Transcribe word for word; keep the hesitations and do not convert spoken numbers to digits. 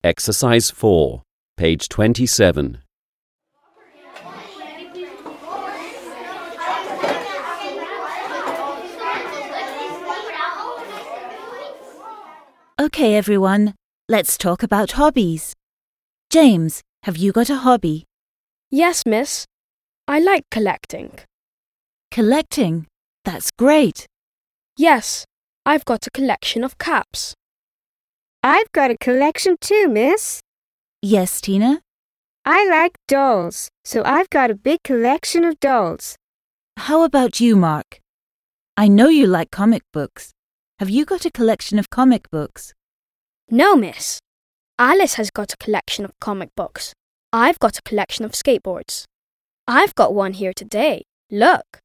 Exercise four, page twenty-seven. Okay, everyone, let's talk about hobbies. James, have you got a hobby? Yes, miss. I like collecting. Collecting? That's great. Yes, I've got a collection of caps. I've got a collection too, miss. Yes, Tina? I like dolls, so I've got a big collection of dolls. How about you, Mark? I know you like comic books. Have you got a collection of comic books? No, miss. Alice has got a collection of comic books. I've got a collection of skateboards. I've got one here today. Look.